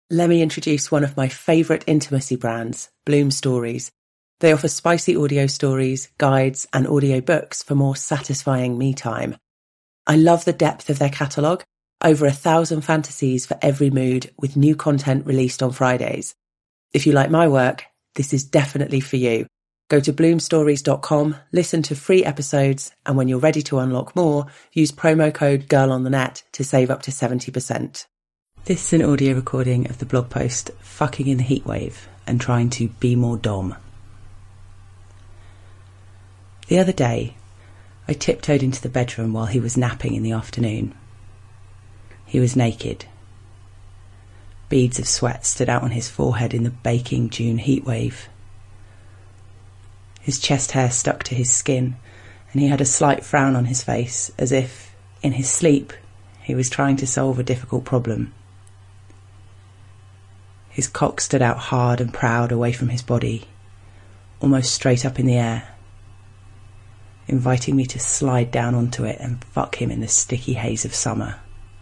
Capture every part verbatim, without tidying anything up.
Let me introduce one of my favourite intimacy brands, Bloom Stories. They offer spicy audio stories, guides, and audio books for more satisfying me time. I love the depth of their catalogue, over a thousand fantasies for every mood, with new content released on Fridays. If you like my work, this is definitely for you. Go to bloom stories dot com, listen to free episodes, and when you're ready to unlock more, use promo code GIRLONTHENET to save up to seventy percent. This is an audio recording of the blog post Fucking in the Heatwave and Trying to Be More Dom. The other day, I tiptoed into the bedroom while he was napping in the afternoon. He was naked. Beads of sweat stood out on his forehead in the baking June heatwave. His chest hair stuck to his skin, and he had a slight frown on his face, as if, in his sleep, he was trying to solve a difficult problem. His cock stood out hard and proud away from his body, almost straight up in the air, inviting me to slide down onto it and fuck him in the sticky haze of summer.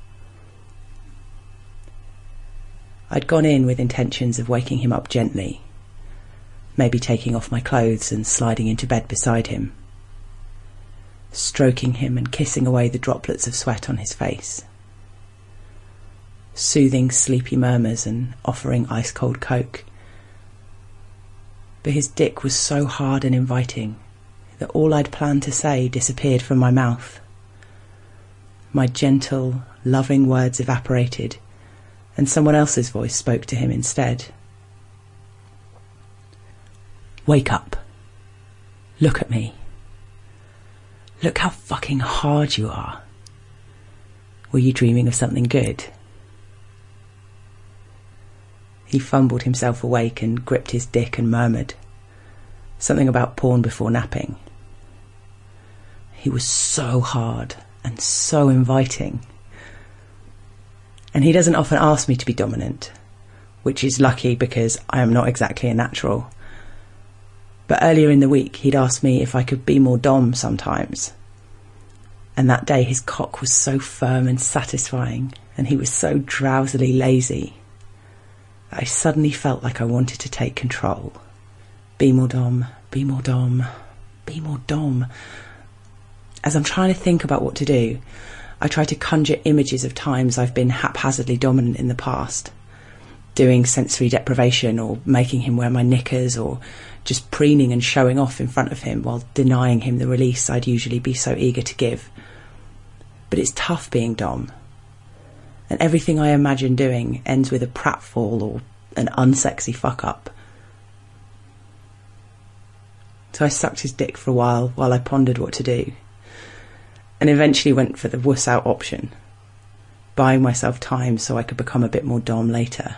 I'd gone in with intentions of waking him up gently, maybe taking off my clothes and sliding into bed beside him, stroking him and kissing away the droplets of sweat on his face, soothing sleepy murmurs and offering ice-cold Coke. But his dick was so hard and inviting that all I'd planned to say disappeared from my mouth. My gentle, loving words evaporated, and someone else's voice spoke to him instead. Wake up. Look at me. Look how fucking hard you are. Were you dreaming of something good? He fumbled himself awake and gripped his dick and murmured something about porn before napping. He was so hard and so inviting. And he doesn't often ask me to be dominant, which is lucky because I am not exactly a natural. But earlier in the week, he'd asked me if I could be more dom sometimes. And that day his cock was so firm and satisfying, and he was so drowsily lazy, that I suddenly felt like I wanted to take control. Be more dom, be more dom, be more dom. As I'm trying to think about what to do, I try to conjure images of times I've been haphazardly dominant in the past, doing sensory deprivation or making him wear my knickers or just preening and showing off in front of him while denying him the release I'd usually be so eager to give. But it's tough being dom, and everything I imagine doing ends with a pratfall or an unsexy fuck-up. So I sucked his dick for a while while I pondered what to do, and eventually went for the wuss-out option, buying myself time so I could become a bit more dom later.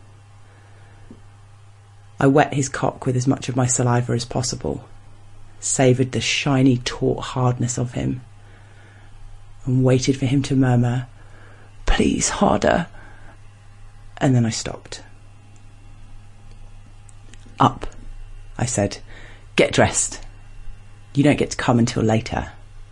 I wet his cock with as much of my saliva as possible, savoured the shiny, taut hardness of him, and waited for him to murmur, "Please, harder," and then I stopped. "Up," I said. "Get dressed. You don't get to come until later."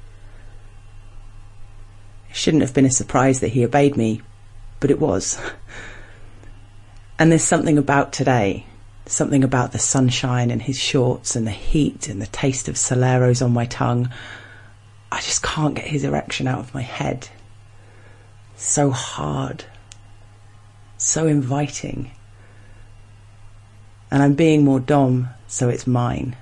It shouldn't have been a surprise that he obeyed me, but it was. And there's something about today, something about the sunshine and his shorts and the heat and the taste of Soleros on my tongue. I just can't get his erection out of my head. So hard. So inviting. And I'm being more dom, so it's mine.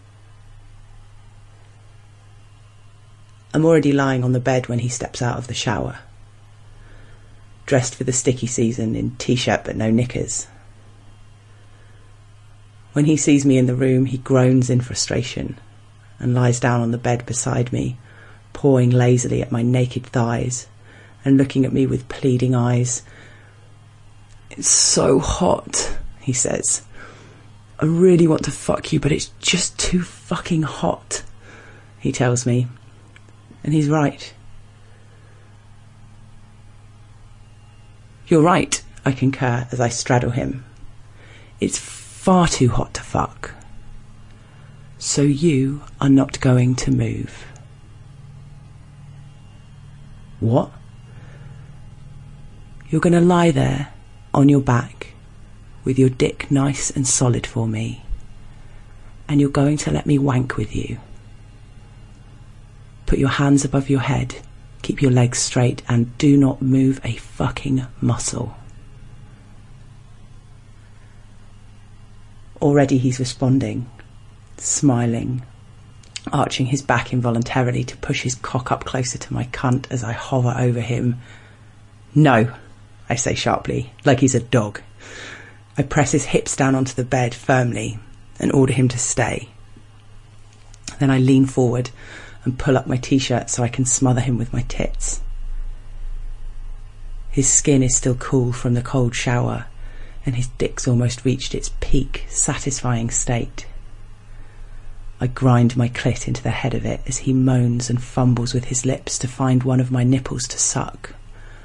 I'm already lying on the bed when he steps out of the shower, dressed for the sticky season in t-shirt but no knickers. When he sees me in the room, he groans in frustration and lies down on the bed beside me, pawing lazily at my naked thighs and looking at me with pleading eyes. "It's so hot," he says. "I really want to fuck you, but it's just too fucking hot," he tells me. And he's right. "You're right," I concur as I straddle him. "It's far too hot to fuck. So you are not going to move." "What?" "You're going to lie there on your back, with your dick nice and solid for me, and you're going to let me wank with you. Put your hands above your head, keep your legs straight, and do not move a fucking muscle. Already he's responding, smiling, arching his back involuntarily to push his cock up closer to my cunt as I hover over him. No, I say sharply, like he's a dog. I press his hips down onto the bed firmly and order him to stay. Then I lean forward and pull up my t-shirt so I can smother him with my tits. His skin is still cool from the cold shower, and his dick's almost reached its peak, satisfying state. I grind my clit into the head of it as he moans and fumbles with his lips to find one of my nipples to suck.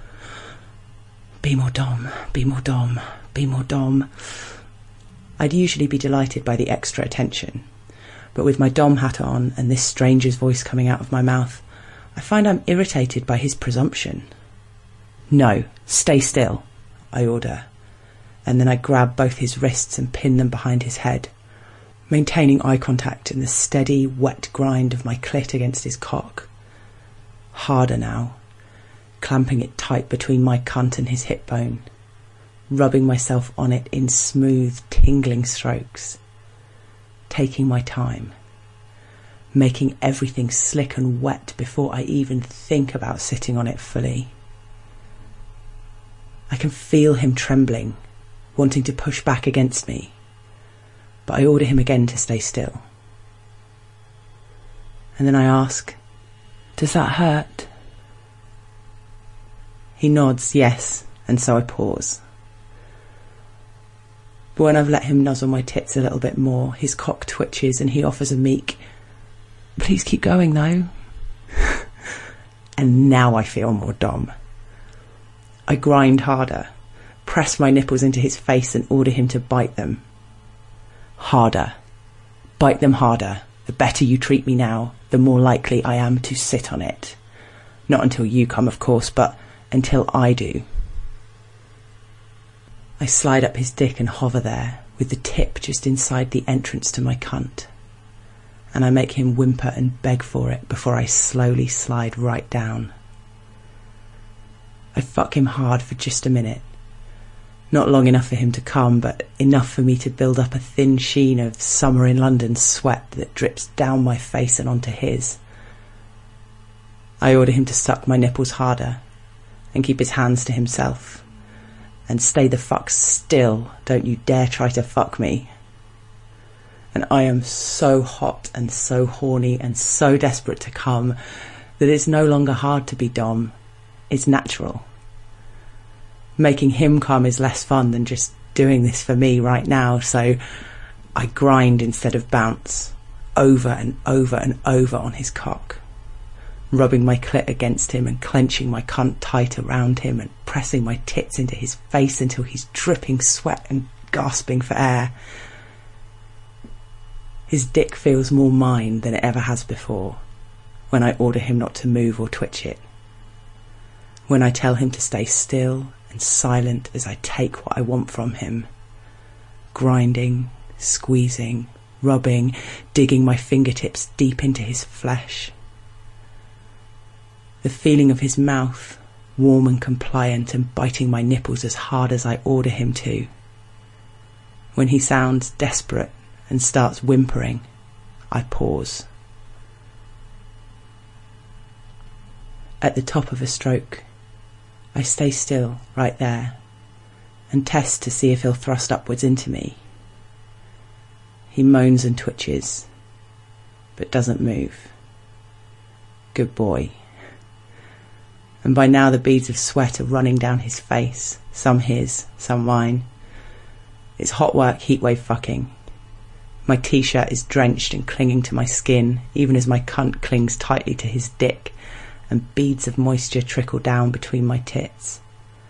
Be more dom, be more dom, be more dom. I'd usually be delighted by the extra attention, but with my dom hat on and this stranger's voice coming out of my mouth, I find I'm irritated by his presumption. No, stay still, I order, and then I grab both his wrists and pin them behind his head, maintaining eye contact in the steady, wet grind of my clit against his cock. Harder now, clamping it tight between my cunt and his hip bone, rubbing myself on it in smooth, tingling strokes, taking my time, making everything slick and wet before I even think about sitting on it fully. I can feel him trembling, wanting to push back against me, but I order him again to stay still. And then I ask, "Does that hurt?" He nods yes, and so I pause. But when I've let him nuzzle my tits a little bit more, his cock twitches and he offers a meek, "Please keep going though." And now I feel more dom. I grind harder, press my nipples into his face and order him to bite them. Harder. Bite them harder. The better you treat me now, the more likely I am to sit on it. Not until you come, of course, but until I do. I slide up his dick and hover there, with the tip just inside the entrance to my cunt. And I make him whimper and beg for it before I slowly slide right down. I fuck him hard for just a minute. Not long enough for him to come, but enough for me to build up a thin sheen of summer in London sweat that drips down my face and onto his. I order him to suck my nipples harder and keep his hands to himself. And stay the fuck still, don't you dare try to fuck me. And I am so hot and so horny and so desperate to come that it's no longer hard to be dom, it's natural. Making him come is less fun than just doing this for me right now, so I grind instead of bounce, over and over and over on his cock, rubbing my clit against him and clenching my cunt tight around him and pressing my tits into his face until he's dripping sweat and gasping for air. His dick feels more mine than it ever has before when I order him not to move or twitch it. When I tell him to stay still and silent as I take what I want from him, grinding, squeezing, rubbing, digging my fingertips deep into his flesh. The feeling of his mouth, warm and compliant, and biting my nipples as hard as I order him to. When he sounds desperate and starts whimpering, I pause. At the top of a stroke, I stay still right there and test to see if he'll thrust upwards into me. He moans and twitches, but doesn't move. Good boy. And by now the beads of sweat are running down his face, some his, some mine. It's hot work heatwave fucking. My t-shirt is drenched and clinging to my skin, even as my cunt clings tightly to his dick, and beads of moisture trickle down between my tits.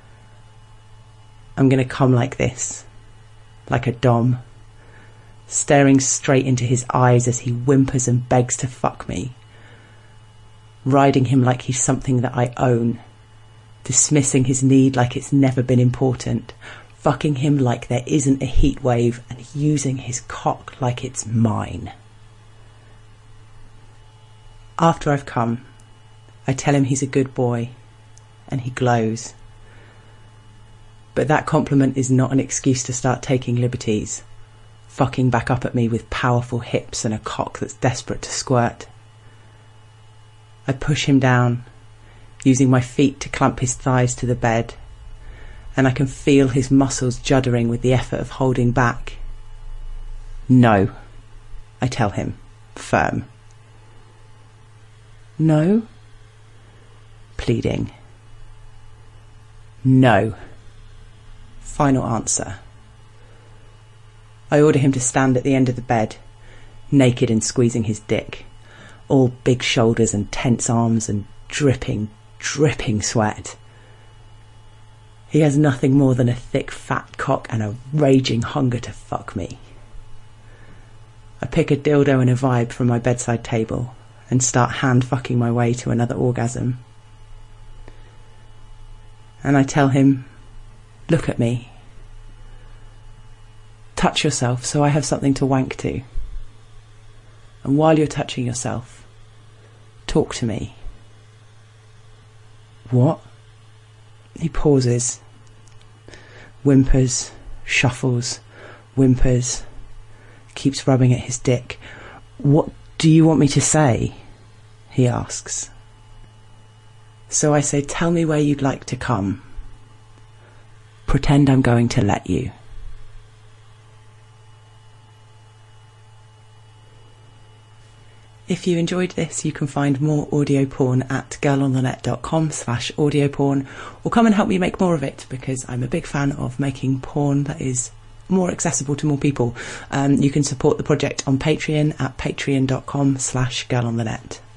I'm gonna come like this, like a dom, staring straight into his eyes as he whimpers and begs to fuck me, riding him like he's something that I own, dismissing his need like it's never been important, fucking him like there isn't a heat wave and using his cock like it's mine. After I've come, I tell him he's a good boy, and he glows. But that compliment is not an excuse to start taking liberties, fucking back up at me with powerful hips and a cock that's desperate to squirt. I push him down, using my feet to clamp his thighs to the bed, and I can feel his muscles juddering with the effort of holding back. No, I tell him, firm. No? Pleading. No. Final answer. I order him to stand at the end of the bed, naked and squeezing his dick, all big shoulders and tense arms and dripping, dripping sweat. He has nothing more than a thick fat cock and a raging hunger to fuck me. I pick a dildo and a vibe from my bedside table and start hand fucking my way to another orgasm. And I tell him, look at me. Touch yourself so I have something to wank to. And while you're touching yourself, talk to me. What? He pauses, whimpers, shuffles, whimpers, keeps rubbing at his dick. What do you want me to say? He asks. So I say, tell me where you'd like to come. Pretend I'm going to let you. If you enjoyed this, you can find more audio porn at girlonthenet.com slash audio porn, or come and help me make more of it, because I'm a big fan of making porn that is more accessible to more people. Um, you can support the project on Patreon at patreon.com slash girlonthenet.